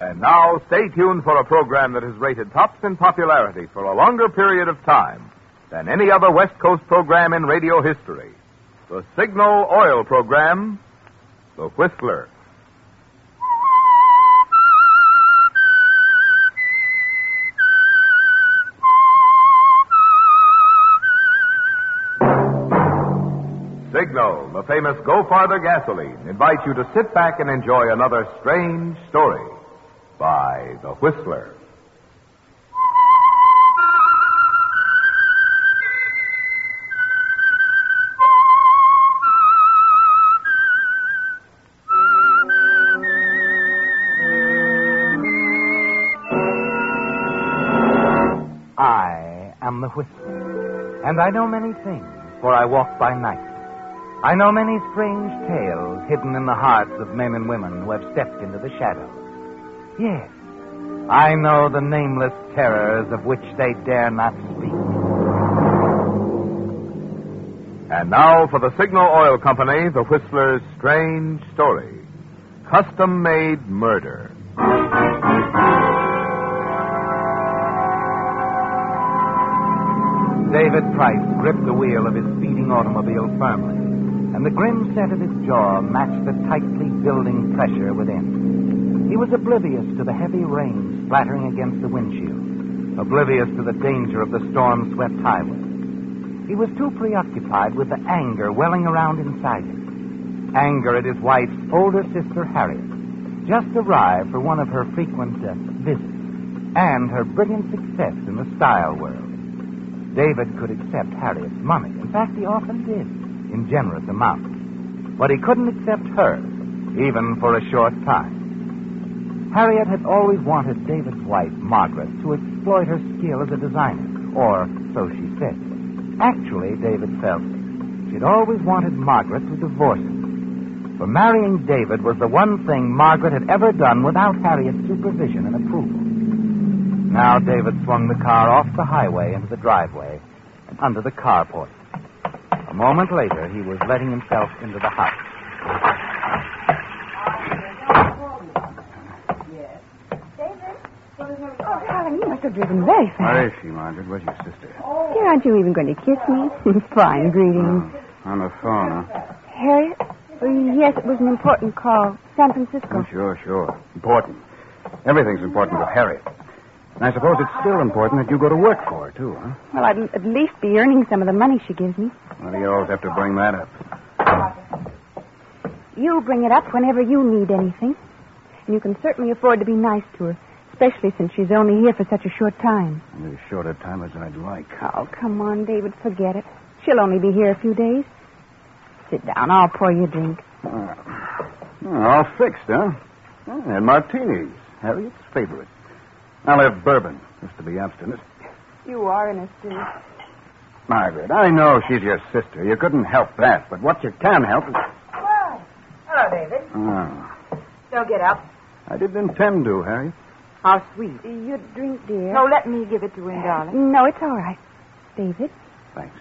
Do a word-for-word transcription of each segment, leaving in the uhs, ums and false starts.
And now, stay tuned for a program that is rated tops in popularity for a longer period of time than any other West Coast program in radio history. The Signal Oil program, The Whistler. Signal, the famous Go Farther gasoline, invites you to sit back and enjoy another strange story by The Whistler. I am The Whistler, and I know many things, for I walk by night. I know many strange tales hidden in the hearts of men and women who have stepped into the shadows. Yes, I know the nameless terrors of which they dare not speak. And now for the Signal Oil Company, The Whistler's strange story, Custom-Made Murder. David Price gripped the wheel of his speeding automobile firmly, and the grim set of his jaw matched the tightly building pressure within. He was oblivious to the heavy rain splattering against the windshield, oblivious to the danger of the storm-swept highway. He was too preoccupied with the anger welling around inside him. Anger at his wife's older sister, Harriet, just arrived for one of her frequent uh, visits, and her brilliant success in the style world. David could accept Harriet's money. In fact, he often did, in generous amounts. But he couldn't accept hers, even for a short time. Harriet had always wanted David's wife, Margaret, to exploit her skill as a designer, or so she said. Actually, David felt she'd always wanted Margaret to divorce him. For marrying David was the one thing Margaret had ever done without Harriet's supervision and approval. Now David swung the car off the highway into the driveway and under the carport. A moment later, he was letting himself into the house. Yes. David? Oh, Helen, you must have driven very fast. Where is she, Margaret? Where's your sister? Here, aren't you even going to kiss me? Fine greetings. Oh, on the phone, huh? Harriet? Oh, yes, it was an important call. San Francisco. Oh, sure, sure. Important. Everything's important with Harriet. And I suppose it's still important that you go to work for her, too, huh? Well, I'd at least be earning some of the money she gives me. Well, you always have to bring that up. You bring it up whenever you need anything. And you can certainly afford to be nice to her, especially since she's only here for such a short time. And as short a time as I'd like. Oh, come on, David, forget it. She'll only be here a few days. Sit down. I'll pour you a drink. Uh, all fixed, huh? And martinis, Harriet's favorite. I'll have bourbon, just to be abstinent. You are in a state. Margaret, I know she's your sister. You couldn't help that, but what you can help is... Why? Hello, David. Oh, Don't get up. I didn't intend to, Harriet. How sweet. Your drink, dear. No, let me give it to him, darling. No, it's all right. David? Thanks.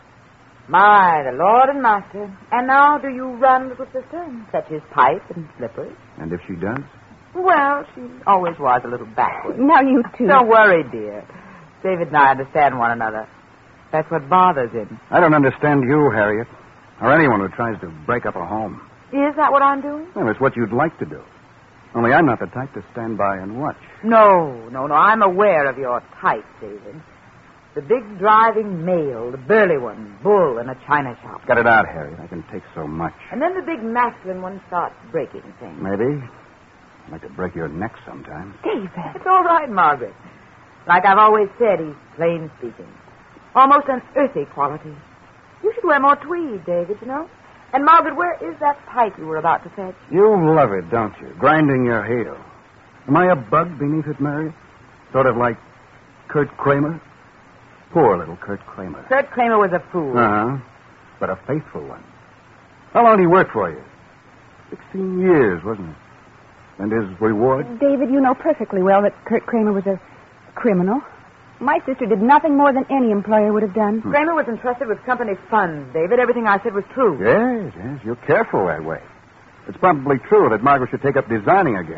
My, the Lord and Master. And now do you run, little sister, and fetch his pipe and slippers? And if she does? Well, she always was a little backward. Now you too. Don't worry, dear. David and I understand one another. That's what bothers him. I don't understand you, Harriet, or anyone who tries to break up a home. Is that what I'm doing? Well, it's what you'd like to do. Only I'm not the type to stand by and watch. No, no, no. I'm aware of your type, David. The big driving male, the burly one, bull in a china shop. Cut it out, Harriet. I can take so much. And then the big masculine one starts breaking things. Maybe. I'd like to break your neck sometime. David. It's all right, Margaret. Like I've always said, he's plain speaking. Almost an earthy quality. You should wear more tweed, David, you know. And, Margaret, where is that pipe you were about to fetch? You love it, don't you? Grinding your heel. Am I a bug beneath it, Mary? Sort of like Kurt Kramer? Poor little Kurt Kramer. Kurt Kramer was a fool. Uh-huh. But a faithful one. How long did he work for you? Sixteen years, wasn't it? And his reward? David, you know perfectly well that Kurt Kramer was a criminal. My sister did nothing more than any employer would have done. Hmm. Kramer was entrusted with company funds, David. Everything I said was true. Yes, yes. You're careful that way. It's probably true that Margaret should take up designing again.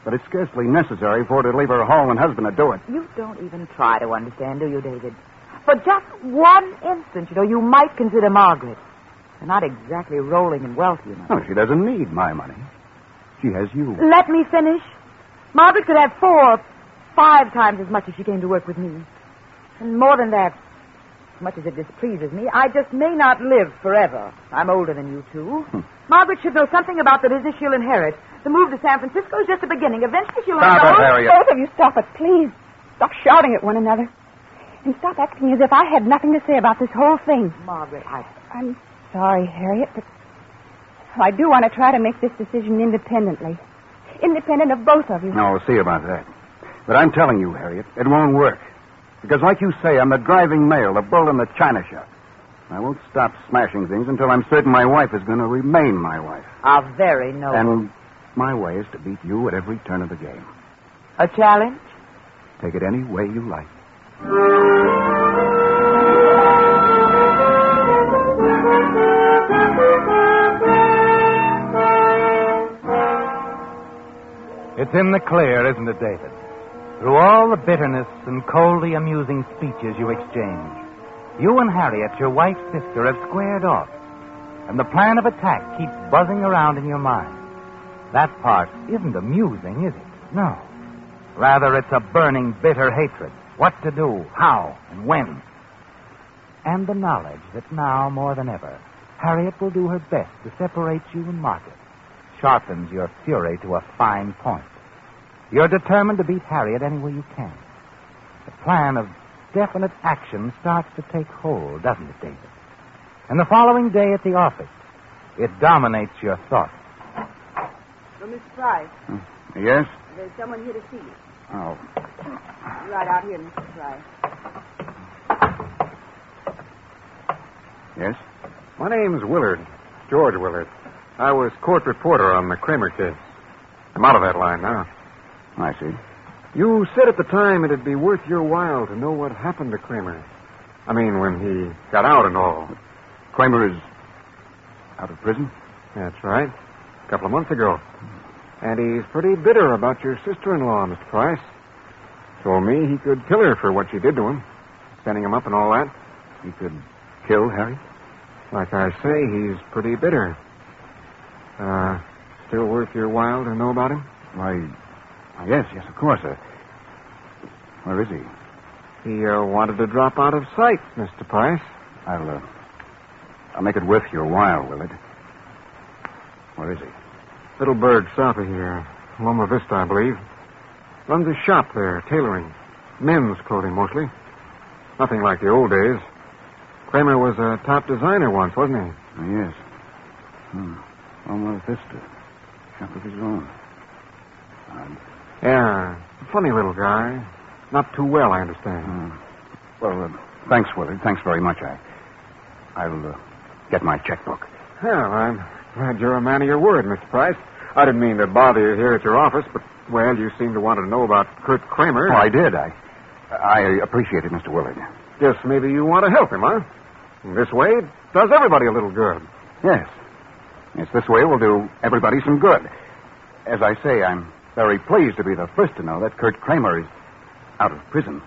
but it's scarcely necessary for her to leave her home and husband to do it. You don't even try to understand, do you, David? For just one instant, you know, you might consider Margaret. They're not exactly rolling in wealth, you know. No, she doesn't need my money. She has you. Let me finish. Margaret could have four, five times as much if she came to work with me. And more than that, as much as it displeases me, I just may not live forever. I'm older than you two. Hmm. Margaret should know something about the business she'll inherit. The move to San Francisco is just the beginning. Eventually she'll... Stop it, Harriet. Both of you stop it, please. Stop shouting at one another. And stop acting as if I had nothing to say about this whole thing. Margaret, I... I'm sorry, Harriet, but I do want to try to make this decision independently. Independent of both of you. No, we'll see about that. But I'm telling you, Harriet, it won't work. Because like you say, I'm the driving male, the bull in the china shop. I won't stop smashing things until I'm certain my wife is going to remain my wife. A very noble. And my way is to beat you at every turn of the game. A challenge? Take it any way you like. It's in the clear, isn't it, David? Through all the bitterness and coldly amusing speeches you exchange, you and Harriet, your wife's sister, have squared off, and the plan of attack keeps buzzing around in your mind. That part isn't amusing, is it? No. Rather, it's a burning, bitter hatred. What to do, how, and when. And the knowledge that now, more than ever, Harriet will do her best to separate you and Margaret sharpens your fury to a fine point. You're determined to beat Harriet any way you can. The plan of definite action starts to take hold, doesn't it, David? And the following day at the office, it dominates your thoughts. So, Mister Price. Hmm. Yes? There's someone here to see you. Oh. Right out here, Mister Price. Yes? My name's Willard. George Willard. I was court reporter on the Kramer case. I'm out of that line now. I see. You said at the time it'd be worth your while to know what happened to Kramer. I mean, when he got out and all. Kramer is out of prison? That's right. A couple of months ago. And he's pretty bitter about your sister-in-law, Mister Price. Told me he could kill her for what she did to him. Sending him up and all that. He could kill Harry? Like I say, he's pretty bitter. Uh, still worth your while to know about him? Why, yes, yes, of course. Uh, where is he? He uh, wanted to drop out of sight, Mister Price. I'll, uh, I'll make it worth your while, Willard. Where is he? Little bird south of here. Loma Vista, I believe. Runs a shop there, tailoring. Men's clothing, mostly. Nothing like the old days. Kramer was a top designer once, wasn't he? Oh, yes. Hmm. Loma Vista. Shop of his own. Odd. Yeah, funny little guy. Not too well, I understand. Hmm. Well, uh, thanks, Willard. Thanks very much. I, I'll uh, get my checkbook. Well, I'm glad you're a man of your word, Mister Price. I didn't mean to bother you here at your office, but, well, you seem to want to know about Kurt Kramer. Oh, I did. I, I appreciate it, Mister Willard. Guess maybe you want to help him, huh? In this way, it does everybody a little good. Yes. Yes, this way will do everybody some good. As I say, I'm very pleased to be the first to know that Kurt Kramer is out of prison.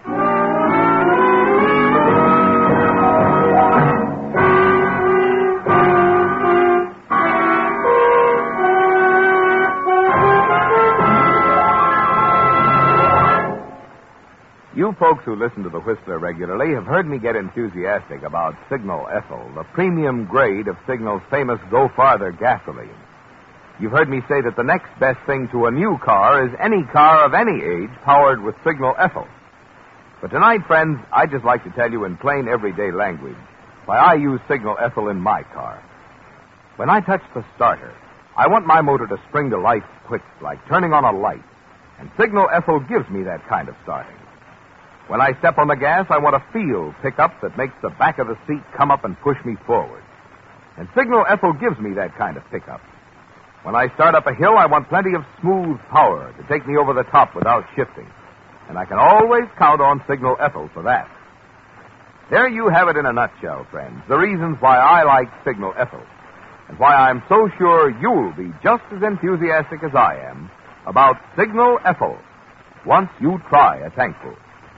You folks who listen to the Whistler regularly have heard me get enthusiastic about Signal Ethyl, the premium grade of Signal's famous Go Farther gasoline. You've heard me say that the next best thing to a new car is any car of any age powered with Signal Ethyl. But tonight, friends, I'd just like to tell you in plain everyday language why I use Signal Ethyl in my car. When I touch the starter, I want my motor to spring to life quick, like turning on a light. And Signal Ethyl gives me that kind of starting. When I step on the gas, I want a feel pickup that makes the back of the seat come up and push me forward. And Signal Ethyl gives me that kind of pickup. When I start up a hill, I want plenty of smooth power to take me over the top without shifting. And I can always count on Signal Ethyl for that. There you have it in a nutshell, friends. The reasons why I like Signal Ethyl. And why I'm so sure you'll be just as enthusiastic as I am about Signal Ethel. Once you try a tankful.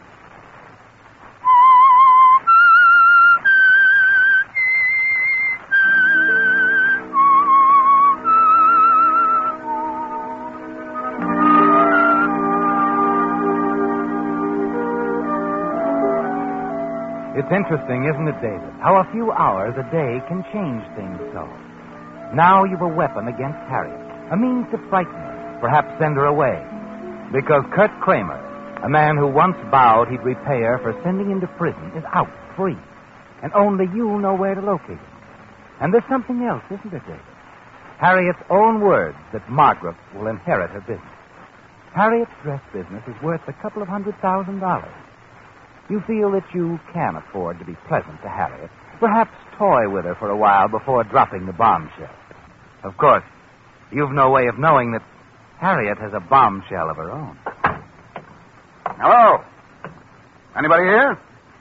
It's interesting, isn't it, David, how a few hours a day can change things so. Now you've a weapon against Harriet, a means to frighten her, perhaps send her away. Because Kurt Kramer, a man who once vowed he'd repay her for sending him to prison, is out, free. And only you know where to locate him. And there's something else, isn't there, David? Harriet's own words that Margaret will inherit her business. Harriet's dress business is worth a couple of hundred thousand dollars. You feel that you can afford to be pleasant to Harriet, perhaps toy with her for a while before dropping the bombshell. Of course, you've no way of knowing that Harriet has a bombshell of her own. Hello? Anybody here?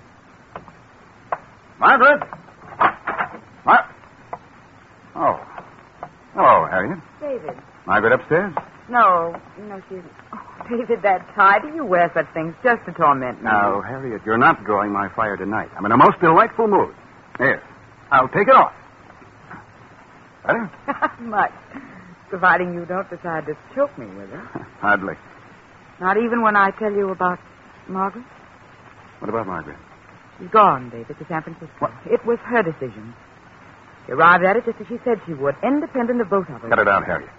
Margaret? Mar- oh. Hello, Harriet. David. Margaret upstairs? No, no, she isn't. Oh, David, that tie. Do you wear such things just to torment me? Now, Harriet, you're not drawing my fire tonight. I'm in a most delightful mood. Here, I'll take it off. Better? Not much. Providing you don't decide to choke me with it. Hardly. Not even when I tell you about Margaret? What about Margaret? She's gone, David, to San Francisco. What? It was her decision. She arrived at it just as she said she would, independent of both of us. Cut it out, Harriet.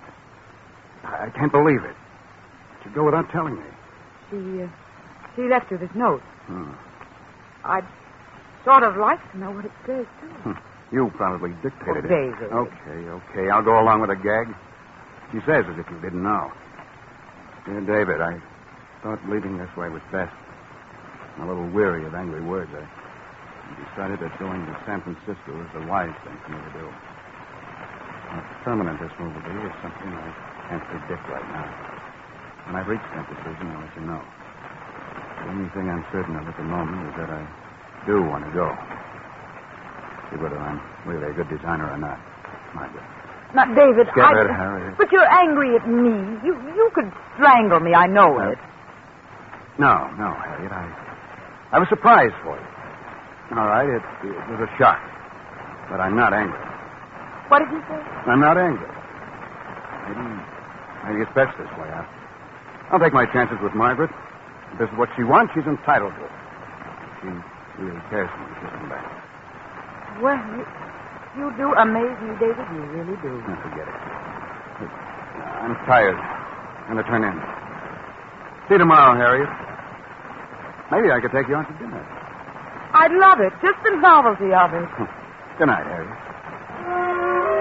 I can't believe it. She'd go without telling me. She, uh, she left you this note. Hmm. I'd sort of like to know what it says, too. Hmm. You probably dictated Oh, it. David. Okay, okay. I'll go along with a gag. She says as if you didn't know. Dear David, I thought leaving this way was best. I'm a little weary of angry words. I decided that going to San Francisco is the wise thing for me to do. How permanent this move will be is something I can't predict right now. When I've reached that decision, I'll let you know. The only thing I'm certain of at the moment is that I do want to go. See whether I'm really a good designer or not. Margaret. Now, David, Get I... it, Harriet. But you're angry at me. You you could strangle me, I know Uh, it. No, no, Harriet. I, I was surprised for you. All right, it, it was a shock. But I'm not angry. What did you say? I'm not angry. Maybe, maybe it's best this way. I'll, I'll take my chances with Margaret. If this is what she wants, she's entitled to it. She really cares for me. She'll come back. Well, you, you do amaze me, David. You really do. Oh, forget it. I'm tired. I'm going to turn in. See you tomorrow, Harriet. Maybe I could take you out to dinner. I'd love it. Just the novelty of it. Good night, Harriet.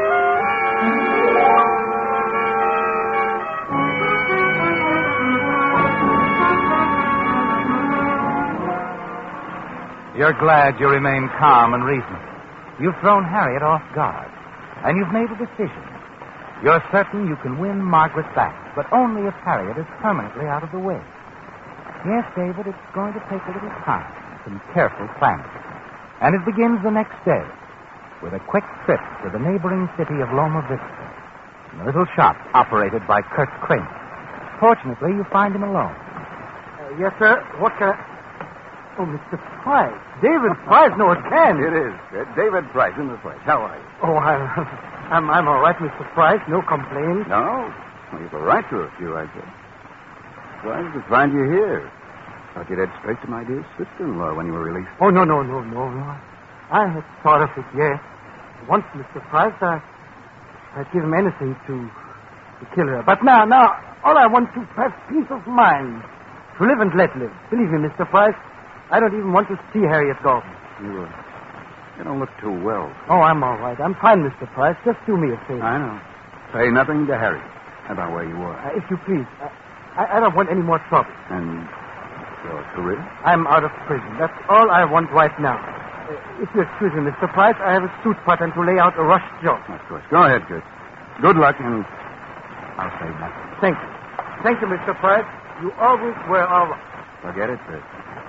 You're glad you remain calm and reasonable. You've thrown Harriet off guard, and you've made a decision. You're certain you can win Margaret back, but only if Harriet is permanently out of the way. Yes, David, it's going to take a little time, some careful planning. And it begins the next day with a quick trip to the neighboring city of Loma Vista, in a little shop operated by Kurt Kramer. Fortunately, you find him alone. Uh, yes, sir. What can I... Oh, Mister Price. David Price. No, it can. It is. Uh, David Price in the place. How are you? Oh, I'm, I'm, I'm all right, Mister Price. No complaints. No? Well, you've a right to a few, I guess. Surprised to find you here. Thought you'd head straight to my dear sister-in-law when you were released. Oh, no, no, no, no, no. I had thought of it, yes. Once, Mister Price, I, I'd give him anything to, to kill her. But now, now, all I want to have peace of mind. To live and let live. Believe me, Mister Price, I don't even want to see Harriet Gordon. You, uh, you don't look too well. Oh, I'm all right. I'm fine, Mister Price. Just do me a favor. I know. Say nothing to Harriet about where you were. Uh, if you please. Uh, I, I don't want any more trouble. And your career? I'm out of prison. That's all I want right now. Uh, if you excuse me, Mister Price, I have a suit pattern to lay out a rush job. Of course. Go ahead, Kurt. Good luck, and I'll say nothing. Thank you. Thank you, Mister Price. You always were all right. Forget it, Kurt.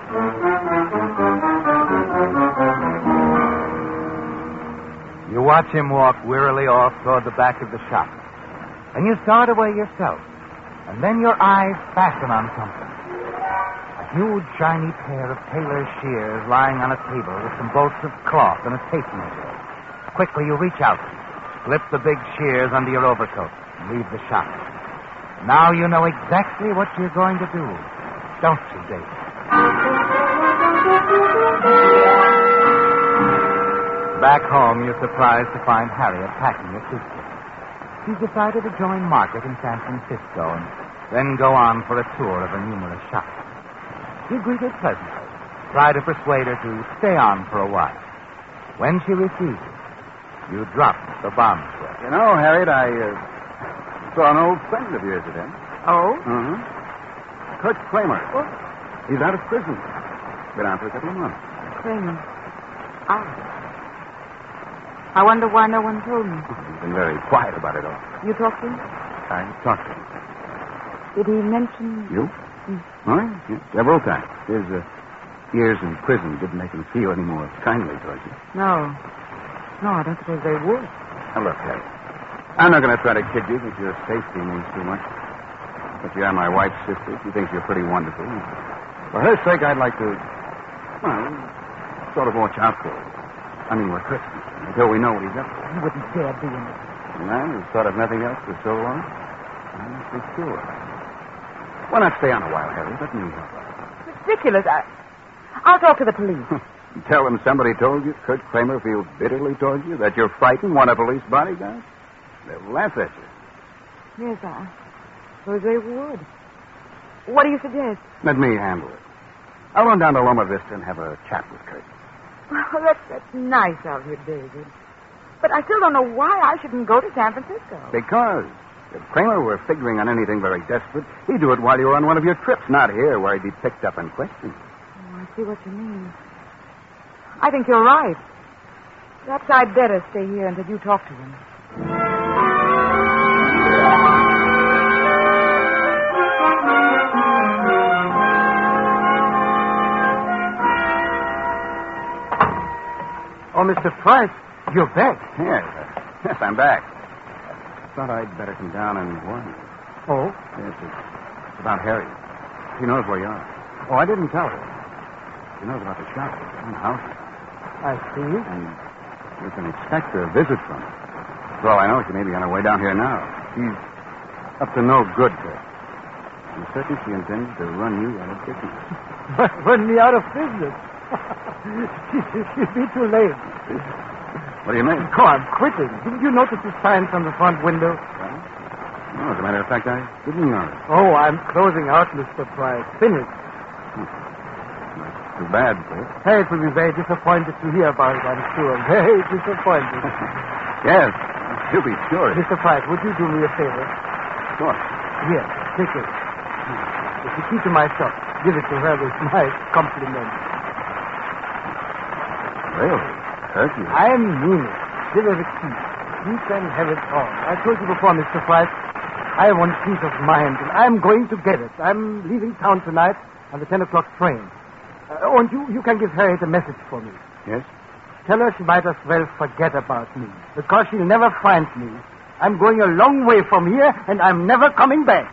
You watch him walk wearily off toward the back of the shop. And you start away yourself, And then your eyes fasten on something. A huge, shiny pair of tailor's shears lying on a table with some bolts of cloth and a tape measure. Quickly, you reach out, slip the big shears under your overcoat, and leave the shop. Now you know exactly what you're going to do, don't you, David? Back home, you're surprised to find Harriet packing her suitcase. She's decided to join Margaret in San Francisco and then go on for a tour of her numerous shops. You greet her pleasantly, try to persuade her to stay on for a while. When she refuses, you drop the bombshell. You know, Harriet, I uh, saw an old friend of yours today. Oh? Mm-hmm. Kurt Kramer. What? He's out of prison. Been out for a couple of months. Kramer. Ah. I wonder why no one told me. He's been very quiet about it all. You talked to him? I talked to him. Did he mention... You? Mm. Oh, yeah, several times. His uh, years in prison didn't make him feel any more kindly towards you. No. No, I don't suppose they would. Now, look, Harry, I'm not going to try to kid you that your safety means too much. But you are my wife's sister. She thinks you're pretty wonderful. For her sake, I'd like to, well, sort of watch out for her. I mean, we're Christmas, until we know what he's up to. You wouldn't dare do anything. A man who's thought of nothing else for so long? I'm for sure. Why not stay on a while, Harry? Let me help out. Ridiculous. I... I'll talk to the police. Tell them somebody told you Kurt Kramer feels bitterly towards you, that you're frightened, want a police bodyguard? They'll laugh at you. Yes, I suppose they would. What do you suggest? Let me handle it. I'll run down to Loma Vista and have a chat with Kurt. Well, that's, that's nice of you, David. But I still don't know why I shouldn't go to San Francisco. Because if Kramer were figuring on anything very desperate, he'd do it while you were on one of your trips, not here where he'd be picked up and questioned. Oh, I see what you mean. I think you're right. Perhaps I'd better stay here until you talk to him. Oh, Mister Price, you're back. Yes, uh, yes, I'm back. I thought I'd better come down and warn you. Oh? Yes, it's, it's about Harry. She knows where you are. Oh, I didn't tell her. She knows about the shop and house. I see. And you can expect a visit from her. For all I know, she may be on her way down here now. She's up to no good, Kurt. I'm certain she intends to run you out of business. Run me out of business? She'll be too late. What do you mean? Oh, I'm quitting. Didn't you notice the signs on the front window? Well, no, as a matter of fact, I didn't notice. Oh, I'm closing out, Mister Price. Finished. That's too bad, Kurt. Harriet will be very disappointed to hear about it, I'm sure. Very disappointed. Yes, you'll be sure. Mister Price, would you do me a favor? Of course. Here, take it. It's the key to my shop. Give it to her with my compliments. Really? Kurt, you... I mean it. Give her the key. You can have it all. I told you before, Mister Price, I want peace of mind, and I'm going to get it. I'm leaving town tonight on the ten o'clock train. Uh, oh, and you, you can give Harriet a message for me. Yes? Tell her she might as well forget about me, because she'll never find me. I'm going a long way from here, and I'm never coming back.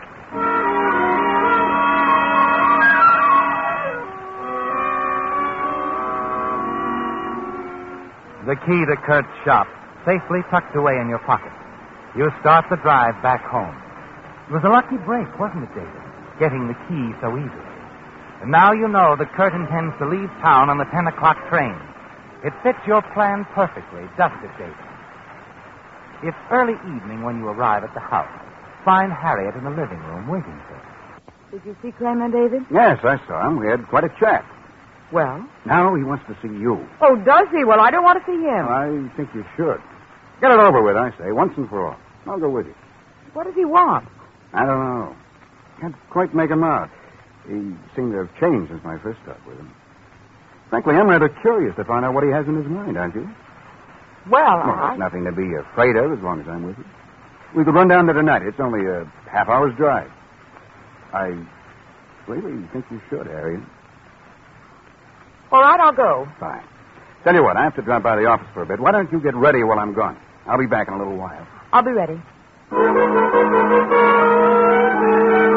The key to Kurt's shop, safely tucked away in your pocket. You start the drive back home. It was a lucky break, wasn't it, David? Getting the key so easily. And now you know that Kurt intends to leave town on the ten o'clock train. It fits your plan perfectly, doesn't it, David? It's early evening when you arrive at the house. Find Harriet in the living room waiting for you. Did you see Kramer, David? Yes, I saw him. We had quite a chat. Well? Now he wants to see you. Oh, does he? Well, I don't want to see him. I think you should. Get it over with, I say, once and for all. I'll go with you. What does he want? I don't know. Can't quite make him out. He seemed to have changed since my first talk with him. Frankly, I'm rather curious to find out what he has in his mind, aren't you? Well, Well, I... there's nothing to be afraid of as long as I'm with you. We could run down there tonight. It's only a half hour's drive. I really think you should, Harriet. All right, I'll go. Fine. Tell you what, I have to drop by the office for a bit. Why don't you get ready while I'm gone? I'll be back in a little while. I'll be ready.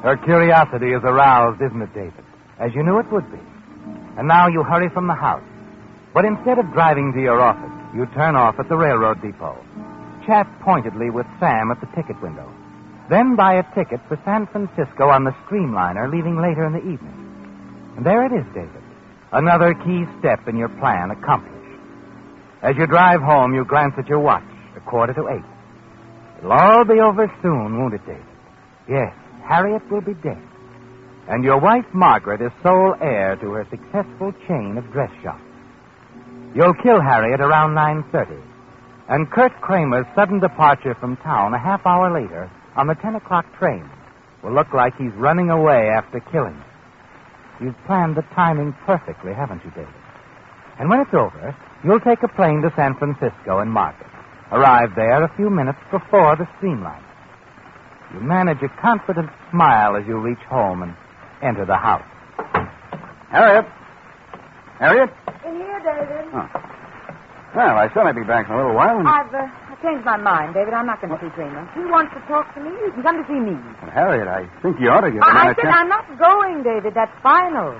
Her curiosity is aroused, isn't it, David? As you knew it would be. And now you hurry from the house. But instead of driving to your office, you turn off at the railroad depot. Chat pointedly with Sam at the ticket window. Then buy a ticket for San Francisco on the Streamliner, leaving later in the evening. And there it is, David. Another key step in your plan accomplished. As you drive home, you glance at your watch, a quarter to eight. It'll all be over soon, won't it, David? Yes, Harriet will be dead. And your wife, Margaret, is sole heir to her successful chain of dress shops. You'll kill Harriet around nine thirty. And Kurt Kramer's sudden departure from town a half hour later on the ten o'clock train will look like he's running away after killing her. You've planned the timing perfectly, haven't you, David? And when it's over, you'll take a plane to San Francisco and Margaret. Arrive there a few minutes before the Streamliner. You manage a confident smile as you reach home and enter the house. Harriet? Harriet? In here, David. Oh. Well, I said I'd be back in a little while. And... I've, uh, I've changed my mind, David. I'm not going to see Kramer. He wants to talk to me. You can come to see me. Well, Harriet, I think you ought to give him I, I a said chance. I'm not going, David. That's final.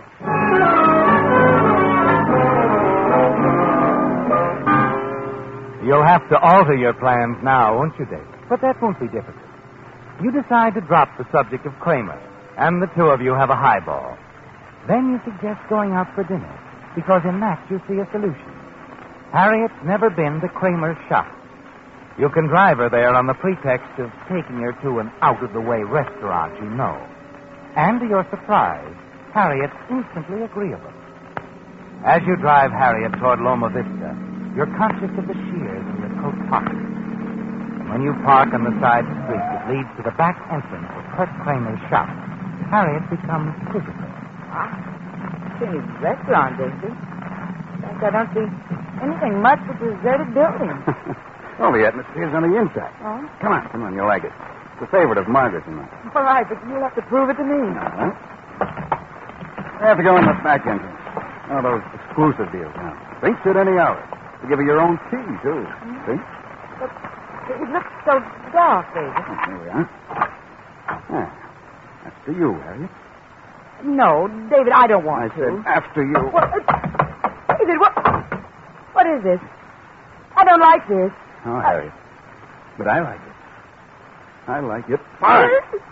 You'll have to alter your plans now, won't you, David? But that won't be difficult. You decide to drop the subject of Kramer, and the two of you have a highball. Then you suggest going out for dinner, because in that you see a solution. Harriet's never been to Kramer's shop. You can drive her there on the pretext of taking her to an out-of-the-way restaurant you know. And to your surprise, Harriet's instantly agreeable. As you drive Harriet toward Loma Vista, you're conscious of the shears in your coat pocket. And when you park on the side street that leads to the back entrance of Kurt Kramer's shop, Harriet becomes physical. Ah, it's a restaurant, David. I don't see anything much but deserted buildings. Well, the atmosphere's on the inside. Oh? Come on, come on, you'll like it. It's a favorite of Margaret's and mine. All right, but you'll have to prove it to me. All right. We have to go in the back entrance. One of those exclusive deals now. Drinks at any hour. They give you your own key, too. Mm-hmm. See? But it looks so dark, David. Oh, here we are. Yeah. After you, Harriet. No, David, I don't want I to. said after you. What? Uh, David, what? What is this? I don't like this. Oh, Harriet. But I like it. I like it fine.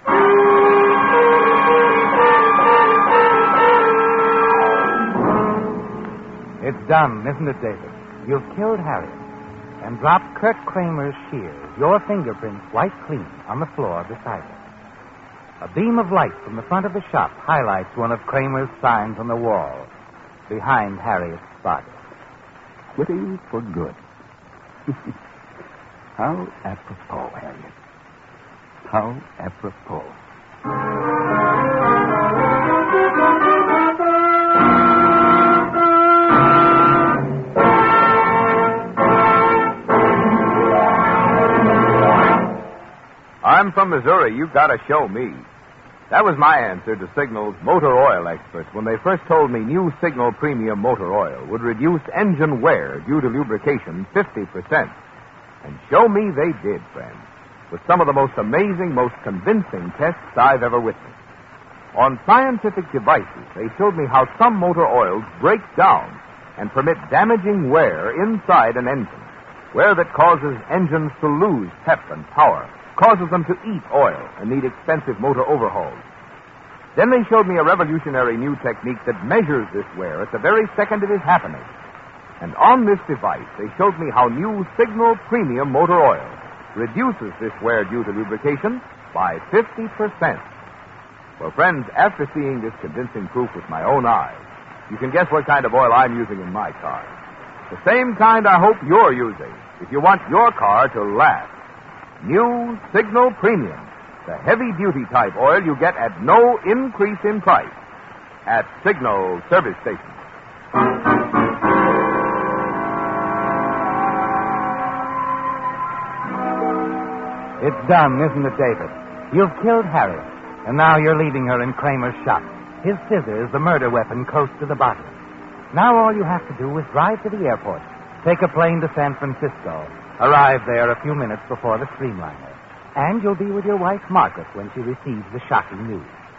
It's done, isn't it, David? You've killed Harriet and dropped Kurt Kramer's shears, your fingerprints white clean, on the floor beside her. A beam of light from the front of the shop highlights one of Kramer's signs on the wall behind Harriet's body. Quitting for good. How apropos, Harriet. How apropos. I'm from Missouri. You've got to show me. That was my answer to Signal's motor oil experts when they first told me new Signal Premium Motor Oil would reduce engine wear due to lubrication fifty percent. And show me they did, friends, with some of the most amazing, most convincing tests I've ever witnessed. On scientific devices, they showed me how some motor oils break down and permit damaging wear inside an engine, wear that causes engines to lose pep and power, causes them to eat oil and need expensive motor overhauls. Then they showed me a revolutionary new technique that measures this wear at the very second it is happening. And on this device, they showed me how new Signal Premium Motor Oil reduces this wear due to lubrication by fifty percent. Well, friends, after seeing this convincing proof with my own eyes, you can guess what kind of oil I'm using in my car. The same kind I hope you're using if you want your car to last. New Signal Premium, the heavy-duty type oil you get at no increase in price at Signal service stations. It's done, isn't it, David? You've killed Harriet, and now you're leaving her in Kramer's shop. His scissors, the murder weapon, close to the body. Now all you have to do is drive to the airport, take a plane to San Francisco, arrive there a few minutes before the Streamliner, and you'll be with your wife, Margaret, when she receives the shocking news.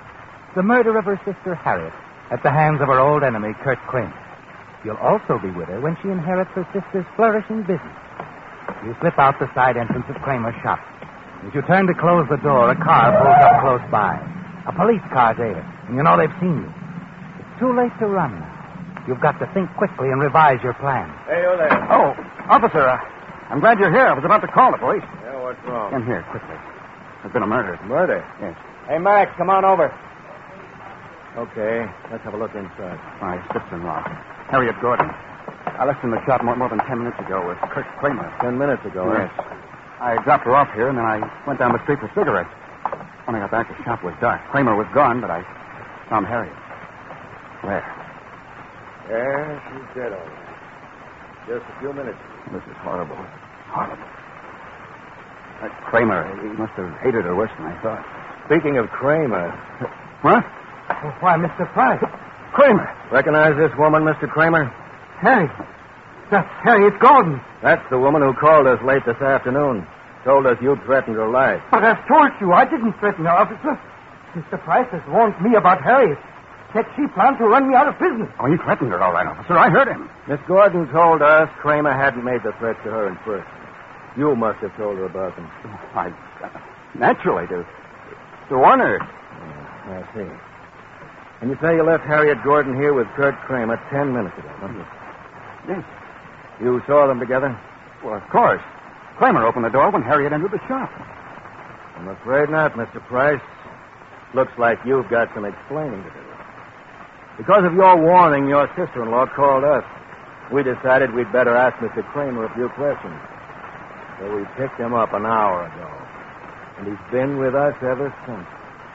the murder of her sister Harriet at the hands of her old enemy, Kurt Kramer. You'll also be with her when she inherits her sister's flourishing business. You slip out the side entrance of Kramer's shop. As you turn to close the door, a car pulls up close by. A police car's aider, and you know they've seen you. It's too late to run now. You've got to think quickly and revise your plan. Hey, you there. Oh, officer, uh, I'm glad you're here. I was about to call the police. Yeah, what's wrong? Come here, quickly. There's been a murder. Murder? Yes. Hey, Max, come on over. Okay, let's have a look inside. My sister-in-law, Harriet Gordon. I left her in the shop more, more than ten minutes ago with Kurt Kramer. Ten minutes ago, Yes. I dropped her off here, and then I went down the street for cigarettes. When I got back, the shop was dark. Kramer was gone, but I found Harriet. Where? Yeah, she's dead all right. Just a few minutes. This is horrible. Horrible. That Kramer, he must have hated her worse than I thought. Speaking of Kramer. What? Oh, why, Mister Price. Kramer! Recognize this woman, Mister Kramer? Harry. That's Harriet Gordon. That's the woman who called us late this afternoon. Told us you'd threatened her life. But I've told you, I didn't threaten her, officer. Mister Price has warned me about Harriet. Said she planned to run me out of business. Oh, he threatened her, all right, officer. I heard him. Miss Gordon told us Kramer hadn't made the threats to her in person. You must have told her about them. I, uh, naturally, to, to warn her. Yeah, I see. And you say you left Harriet Gordon here with Kurt Kramer ten minutes ago, don't you? Yes. You saw them together? Well, of course. Kramer opened the door when Harriet entered the shop. I'm afraid not, Mister Price. Looks like you've got some explaining to do. Because of your warning, your sister-in-law called us. We decided we'd better ask Mister Kramer a few questions. So we picked him up an hour ago. And he's been with us ever since.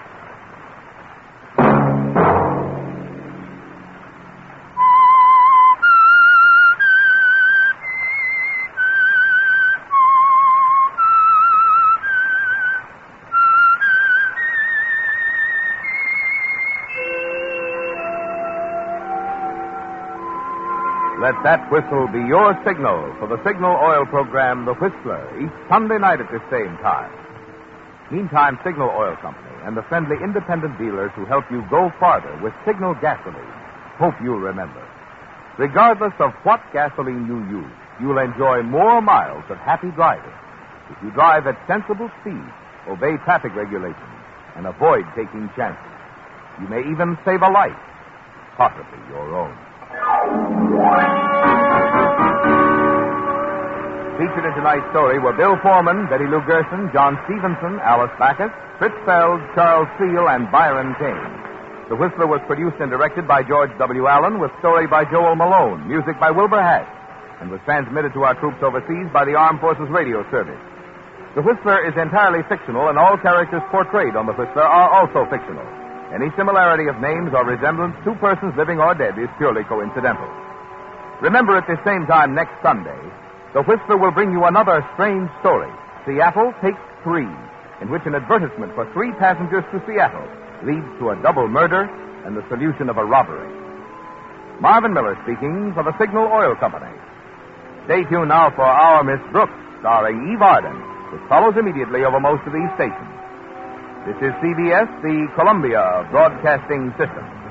Let that whistle be your signal for the Signal Oil program, The Whistler, each Sunday night at this same time. Meantime, Signal Oil Company and the friendly independent dealers who help you go farther with Signal gasoline hope you'll remember. Regardless of what gasoline you use, you'll enjoy more miles of happy driving if you drive at sensible speed, obey traffic regulations, and avoid taking chances. You may even save a life, possibly your own. Featured in tonight's story were Bill Foreman, Betty Lou Gerson, John Stevenson, Alice Backus, Fritz Feld, Charles Steele, and Byron Kane. The Whistler was produced and directed by George W. Allen, with story by Joel Malone, music by Wilbur Hatch, and was transmitted to our troops overseas by the Armed Forces Radio Service. The Whistler is entirely fictional, and all characters portrayed on The Whistler are also fictional. Any similarity of names or resemblance to persons living or dead is purely coincidental. Remember, at the same time next Sunday, The Whistler will bring you another strange story, Seattle Takes Three, in which an advertisement for three passengers to Seattle leads to a double murder and the solution of a robbery. Marvin Miller speaking for the Signal Oil Company. Stay tuned now for Our Miss Brooks, starring Eve Arden, which follows immediately over most of these stations. This is C B S, the Columbia Broadcasting System.